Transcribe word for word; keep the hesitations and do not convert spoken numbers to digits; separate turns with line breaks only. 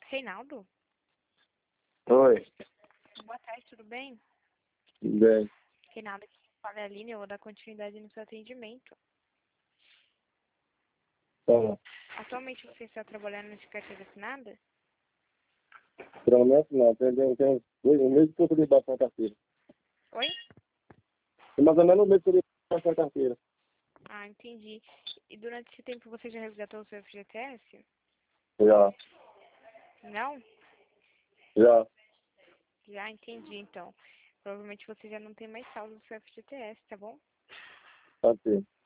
Reinaldo?
Oi,
Boa tarde, tudo bem?
tudo bem.
Reinaldo, aqui fala é a Aline, eu vou dar continuidade no seu atendimento.
Tá.
Atualmente você está trabalhando de carteira assinada?
Prometo não, tem, tem, tem dois, um mês que eu podia baixar a carteira.
Oi?
Tem mais ou menos um mês que eu podia baixar a carteira.
Ah, entendi. E durante esse tempo você já resgatou o seu F G T S?
Já,
Não?
já.
Já entendi, então. Provavelmente você já não tem mais saldo do seu F G T S, tá bom?
Pode ser.